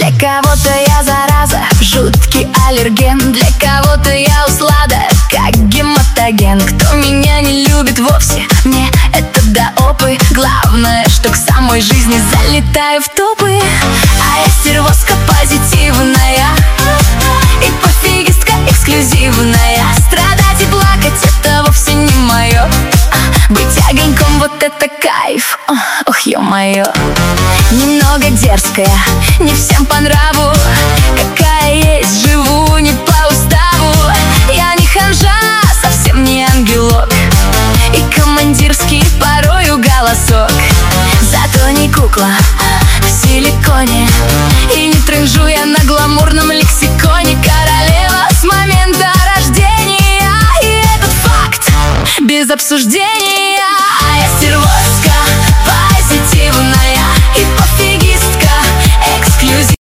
Для кого-то я зараза, жуткий аллерген. Для кого-то я услада, как гематоген. Кто меня не любит вовсе, мне это до опы. Главное, что к самой жизни залетаю в топы. А я стервозка позитивная и пофигистка эксклюзивная. Страдать и плакать — это вовсе не мое. Быть огоньком — вот это кайф, ох, ё-моё. Немного дерзкая, не всем понравится.